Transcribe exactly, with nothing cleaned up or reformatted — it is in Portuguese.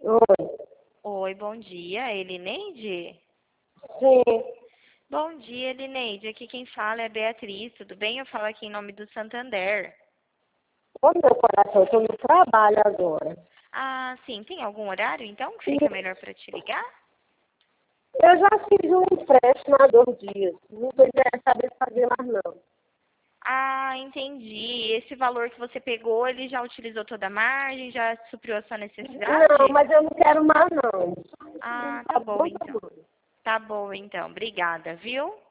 Oi. Oi, bom dia, Elineide? Sim. Bom dia, Elineide. Aqui quem fala é a Beatriz, tudo bem? Eu falo aqui em nome do Santander. Ô, meu coração, eu estou no trabalho agora. Ah, sim, tem algum horário então que fica melhor para te ligar? Eu já fiz um empréstimo há dois dias. Não estou interessada em fazer mais, não. Ah, entendi. Esse valor que você pegou, ele já utilizou toda a margem, já supriu a sua Não, necessidade? mas eu não quero mais, não. Ah, tá Tá bom bom, tá então. bom. Tá bom então. Obrigada, viu?